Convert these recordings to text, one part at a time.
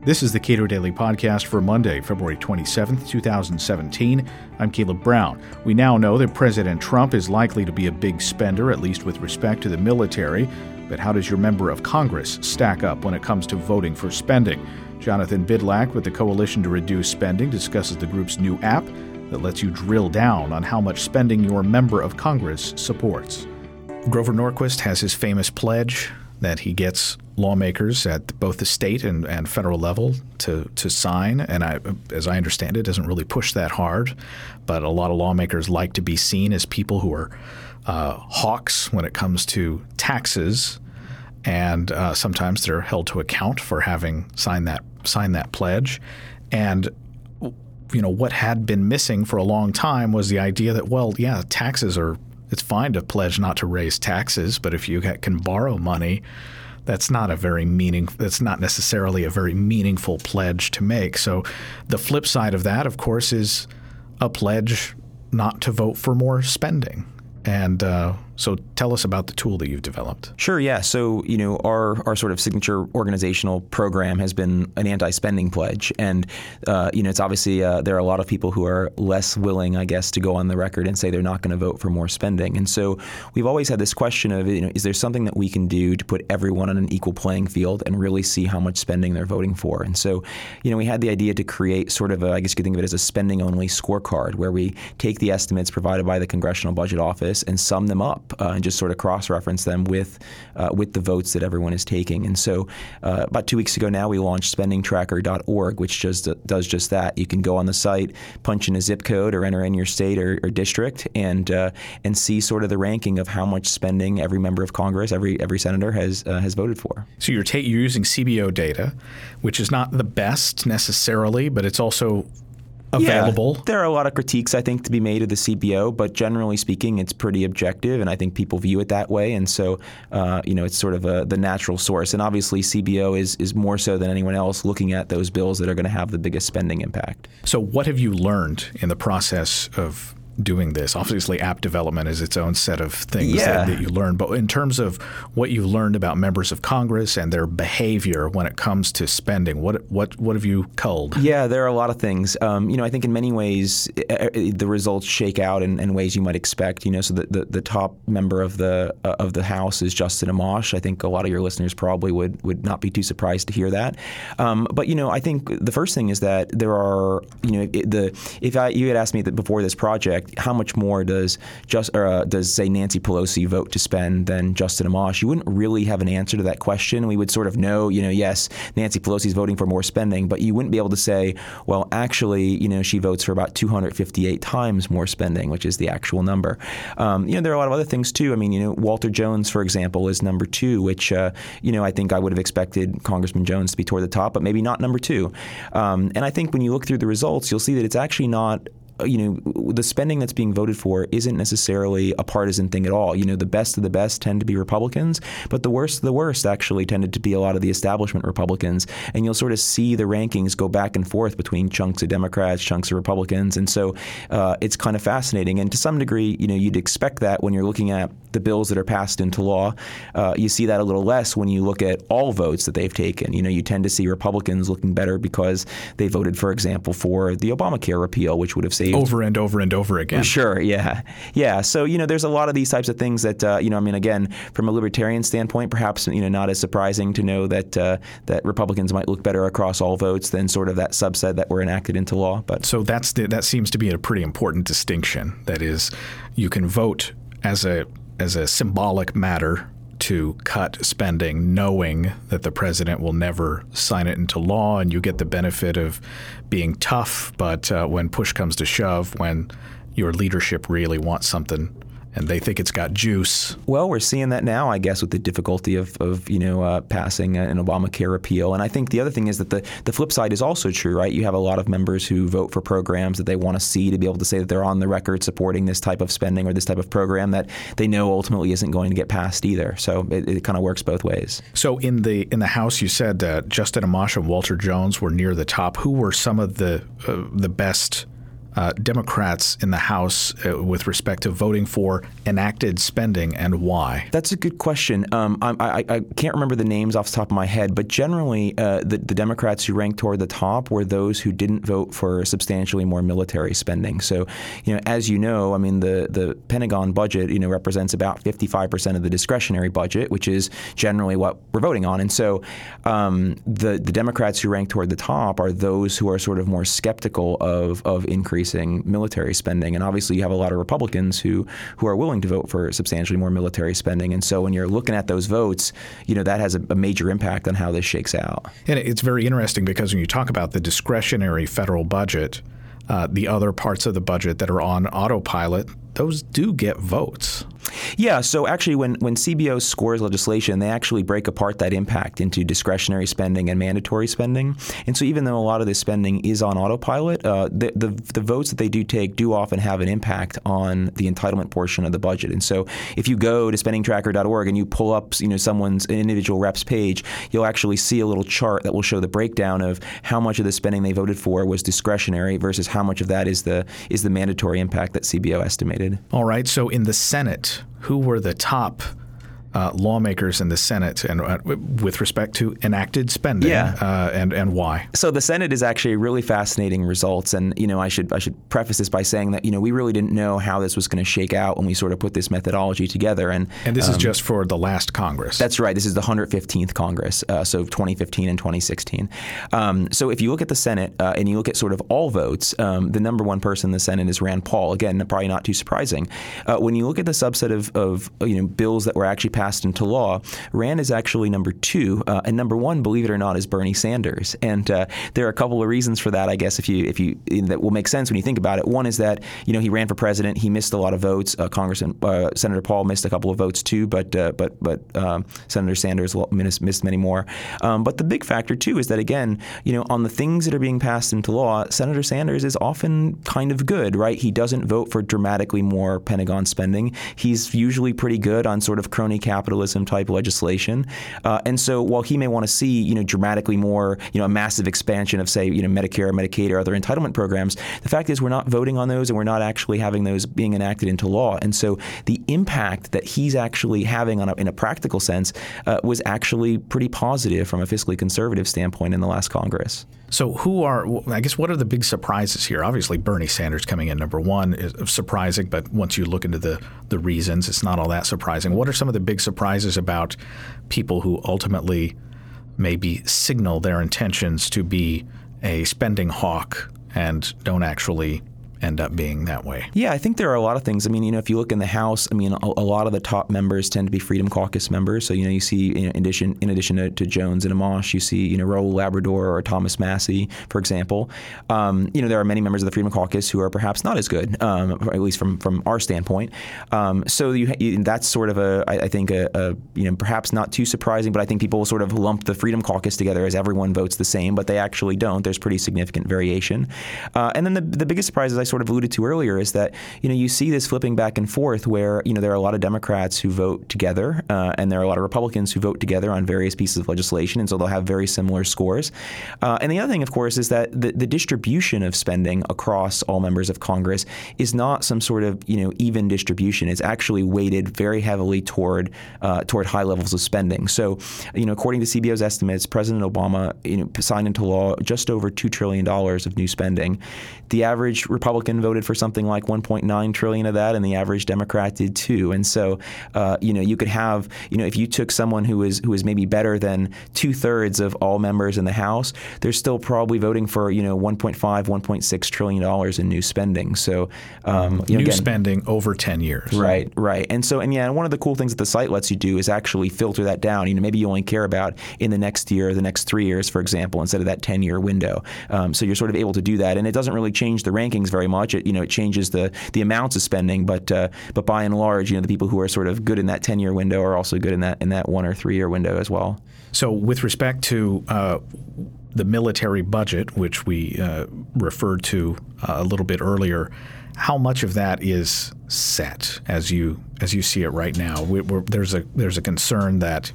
This is the Cato Daily Podcast for Monday, February 27th, 2017. I'm Caleb Brown. We now know that President Trump is likely to be a big spender, at least with respect to the military. But how does your member of Congress stack up when it comes to voting for spending? Jonathan Bydlak with the Coalition to Reduce Spending discusses the group's new app that lets you drill down on how much spending your member of Congress supports. Grover Norquist has his famous pledge that he gets lawmakers at both the state and federal level to sign. And as I understand it, doesn't really push that hard. But a lot of lawmakers like to be seen as people who are hawks when it comes to taxes. And sometimes they're held to account for having signed that pledge. And what had been missing for a long time was the idea that, taxes it's fine to pledge not to raise taxes, but if you can borrow money, that's not necessarily a very meaningful pledge to make. So the flip side of that, of course, is a pledge not to vote for more spending. And so tell us about the tool that you've developed. Sure, yeah. So, our sort of signature organizational program has been an anti-spending pledge. And, it's obviously there are a lot of people who are less willing, I guess, to go on the record and say they're not going to vote for more spending. And so we've always had this question of, is there something that we can do to put everyone on an equal playing field and really see how much spending they're voting for? And so, we had the idea to create sort of I guess you could think of it as a spending-only scorecard where we take the estimates provided by the Congressional Budget Office and sum them up and just sort of cross-reference them with the votes that everyone is taking. And so about 2 weeks ago now, we launched spendingtracker.org, which does just that. You can go on the site, punch in a zip code or enter in your state or district and see sort of the ranking of how much spending every member of Congress, every senator has voted for. So you're using CBO data, which is not the best necessarily, but it's also available. Yeah, there are a lot of critiques, I think, to be made of the CBO, but generally speaking, it's pretty objective, and I think people view it that way. And so, it's sort of the natural source. And obviously, CBO is more so than anyone else looking at those bills that are going to have the biggest spending impact. So what have you learned in the process of doing this? Obviously, app development is its own set of things that you learn. But in terms of what you've learned about members of Congress and their behavior when it comes to spending, what have you culled? Yeah, there are a lot of things. I think in many ways the results shake out in ways you might expect. So the top member of the House is Justin Amash. I think a lot of your listeners probably would not be too surprised to hear that. But I think the first thing is that there are if you had asked me that before this project, how much more does say Nancy Pelosi vote to spend than Justin Amash? You wouldn't really have an answer to that question. We would sort of know, yes, Nancy Pelosi's voting for more spending, but you wouldn't be able to say, well, actually, she votes for about 258 times more spending, which is the actual number. There are a lot of other things too. Walter Jones, for example, is number 2, which I think I would have expected Congressman Jones to be toward the top, but maybe not number 2. And I think when you look through the results, you'll see that it's actually not. The spending that's being voted for isn't necessarily a partisan thing at all. The best of the best tend to be Republicans, but the worst of the worst actually tended to be a lot of the establishment Republicans. And you'll sort of see the rankings go back and forth between chunks of Democrats, chunks of Republicans. And so it's kind of fascinating. And to some degree, you'd expect that when you're looking at the bills that are passed into law. You see that a little less when you look at all votes that they've taken. You tend to see Republicans looking better because they voted, for example, for the Obamacare repeal, which would have saved over and over and over again. Sure, yeah. So, there's a lot of these types of things that, again, from a libertarian standpoint, perhaps, not as surprising to know that Republicans might look better across all votes than sort of that subset that were enacted into law. But so that seems to be a pretty important distinction. That is, you can vote as a symbolic matter to cut spending, knowing that the president will never sign it into law, and you get the benefit of being tough. But when push comes to shove, when your leadership really wants something and they think it's got juice. Well, we're seeing that now, I guess, with the difficulty of passing an Obamacare repeal. And I think the other thing is that the flip side is also true, right? You have a lot of members who vote for programs that they want to see to be able to say that they're on the record supporting this type of spending or this type of program that they know ultimately isn't going to get passed either. So it kind of works both ways. So in the House, you said that Justin Amash and Walter Jones were near the top. Who were some of the best Democrats in the House with respect to voting for enacted spending, and why? That's a good question. I can't remember the names off the top of my head, but generally the Democrats who ranked toward the top were those who didn't vote for substantially more military spending. So, as you know, I mean, the Pentagon budget, represents about 55% of the discretionary budget, which is generally what we're voting on. And so the Democrats who rank toward the top are those who are sort of more skeptical of increasing military spending. And obviously you have a lot of Republicans who are willing to vote for substantially more military spending. And so when you're looking at those votes, that has a major impact on how this shakes out. And it's very interesting because when you talk about the discretionary federal budget, the other parts of the budget that are on autopilot, those do get votes. Yeah. So actually, when CBO scores legislation, they actually break apart that impact into discretionary spending and mandatory spending. And so even though a lot of this spending is on autopilot, the votes that they do take do often have an impact on the entitlement portion of the budget. And so if you go to spendingtracker.org and you pull up someone's individual rep's page, you'll actually see a little chart that will show the breakdown of how much of the spending they voted for was discretionary versus how much of that is the mandatory impact that CBO estimated. All right. So in the Senate, who were the top lawmakers in the Senate and with respect to enacted spending, and why? So the Senate is actually really fascinating results, and I should preface this by saying that we really didn't know how this was going to shake out when we sort of put this methodology together. And this is just for the last Congress. That's right. This is the 115th Congress, so 2015 and 2016. So if you look at the Senate and you look at sort of all votes, the number one person in the Senate is Rand Paul. Again, probably not too surprising. When you look at the subset of bills that were actually passed into law, Rand is actually number two, and number one, believe it or not, is Bernie Sanders. And there are a couple of reasons for that, I guess, if you that will make sense when you think about it. One is that he ran for president, he missed a lot of votes. Senator Paul missed a couple of votes too, but Senator Sanders missed many more. But the big factor too is that again, on the things that are being passed into law, Senator Sanders is often kind of good, right? He doesn't vote for dramatically more Pentagon spending. He's usually pretty good on sort of crony capitalism type legislation. And so while he may want to see, dramatically more, a massive expansion of, say, Medicare, Medicaid, or other entitlement programs, the fact is we're not voting on those and we're not actually having those being enacted into law. And so the impact that he's actually having in a practical sense was actually pretty positive from a fiscally conservative standpoint in the last Congress. So what are the big surprises here? Obviously, Bernie Sanders coming in number one is surprising, but once you look into the reasons, it's not all that surprising. What are some of the big surprises about people who ultimately maybe signal their intentions to be a spending hawk and don't actually end up being that way? Yeah, I think there are a lot of things. I mean, if you look in the House, I mean, a lot of the top members tend to be Freedom Caucus members. So, you see, in addition to Jones and Amash, you see, Raul Labrador or Thomas Massie, for example. There are many members of the Freedom Caucus who are perhaps not as good, at least from our standpoint. So that's sort of I think perhaps not too surprising, but I think people will sort of lump the Freedom Caucus together as everyone votes the same, but they actually don't. There's pretty significant variation. And then the biggest surprise, as I sort of alluded to earlier, is that you see this flipping back and forth where there are a lot of Democrats who vote together and there are a lot of Republicans who vote together on various pieces of legislation, and so they'll have very similar scores. And the other thing, of course, is that the distribution of spending across all members of Congress is not some sort of even distribution. It's actually weighted very heavily toward high levels of spending. So according to CBO's estimates, President Obama signed into law just over $2 trillion of new spending. The average Republican voted for something like $1.9 trillion of that, and the average Democrat did too. And so, you could have, if you took someone who is maybe better than 2/3 of all members in the House, they're still probably voting for $1.5, $1.6 trillion in new spending. So, spending over 10 years. Right. And so, and one of the cool things that the site lets you do is actually filter that down. Maybe you only care about in the next year, or the next 3 years, for example, instead of that 10-year window. So you're sort of able to do that, and it doesn't really change the rankings very much. It changes the amounts of spending, but by and large, the people who are sort of good in that 10-year window are also good in that 1 or 3 year window as well. So with respect to the military budget, which we referred to a little bit earlier, how much of that is set as you see it right now? There's a concern that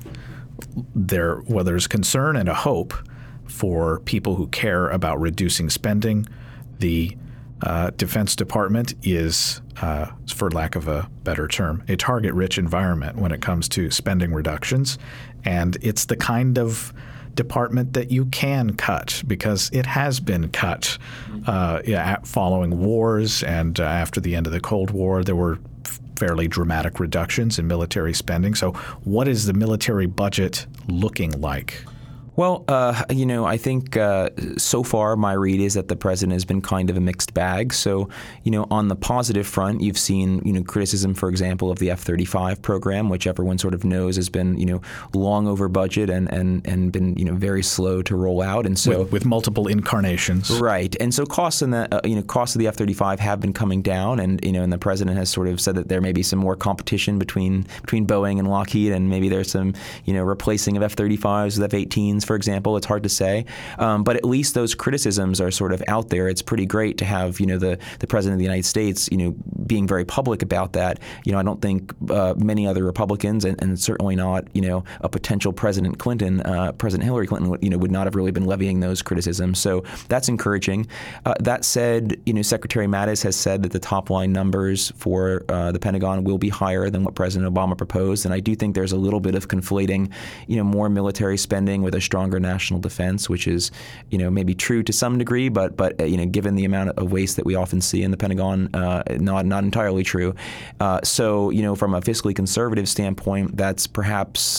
there's concern and a hope for people who care about reducing spending. The Defense Department is, for lack of a better term, a target-rich environment when it comes to spending reductions. And it's the kind of department that you can cut because it has been cut following wars and after the end of the Cold War. There were fairly dramatic reductions in military spending. So what is the military budget looking like? Well, I think so far my read is that the president has been kind of a mixed bag. So, on the positive front, you've seen, criticism, for example, of the F-35 program, which everyone sort of knows has been, long over budget and been, very slow to roll out. And so with multiple incarnations. Right. And so costs in the, costs of the F-35 have been coming down. And, and the president has sort of said that there may be some more competition between Boeing and Lockheed. And maybe there's some, replacing of F-35s with F-18s. For example, it's hard to say, but at least those criticisms are sort of out there. It's pretty great to have the president of the United States being very public about that. I don't think many other Republicans and certainly not a potential President Clinton, President Hillary Clinton would not have really been levying those criticisms. So that's encouraging. That said, Secretary Mattis has said that the top line numbers for the Pentagon will be higher than what President Obama proposed, and I do think there's a little bit of conflating more military spending with a stronger national defense, which is, maybe true to some degree, but given the amount of waste that we often see in the Pentagon, not entirely true. So, from a fiscally conservative standpoint, that's perhaps,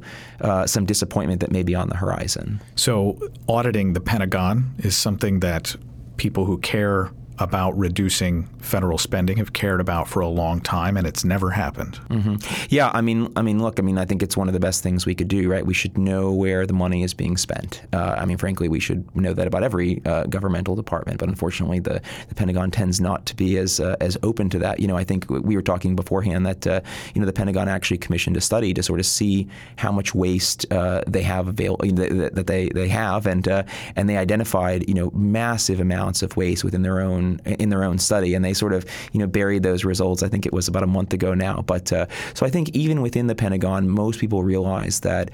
some disappointment that may be on the horizon. So auditing the Pentagon is something that people who care about reducing federal spending have cared about for a long time, and it's never happened. Mm-hmm. Yeah, look, I think it's one of the best things we could do, right? We should know where the money is being spent. Frankly, we should know that about every governmental department, but unfortunately, the Pentagon tends not to be as open to that. I think we were talking beforehand that the Pentagon actually commissioned a study to sort of see how much waste they have available that they have, and they identified massive amounts of waste within their own study, and they sort of buried those results. I think it was about a month ago now. But so I think even within the Pentagon, most people realize that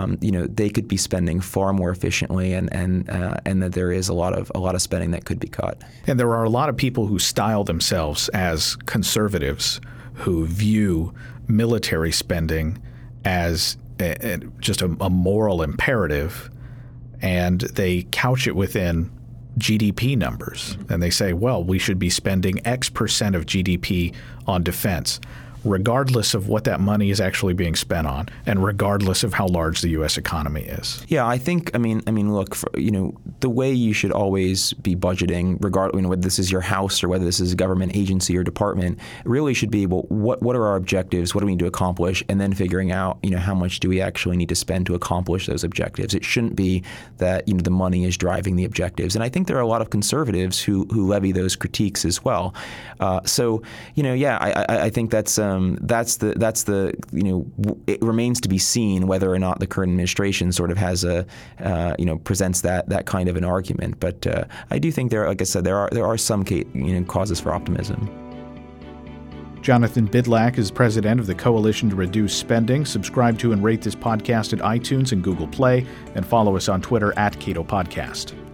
they could be spending far more efficiently, and that there is a lot of spending that could be cut. And there are a lot of people who style themselves as conservatives who view military spending as just a moral imperative, and they couch it within GDP numbers. And they say, well, we should be spending X percent of GDP on defense, regardless of what that money is actually being spent on, and regardless of how large the U.S. economy is. Yeah, I think. Look, the way you should always be budgeting, regardless, whether this is your house or whether this is a government agency or department, really should be, well, what are our objectives? What do we need to accomplish? And then figuring out, how much do we actually need to spend to accomplish those objectives? It shouldn't be that the money is driving the objectives. And I think there are a lot of conservatives who levy those critiques as well. I think that's the it remains to be seen whether or not the current administration sort of has presents that kind of an argument. But I do think like I said, there are some causes for optimism. Jonathan Bydlak is president of the Coalition to Reduce Spending. Subscribe to and rate this podcast at iTunes and Google Play, and follow us on Twitter @CatoPodcast.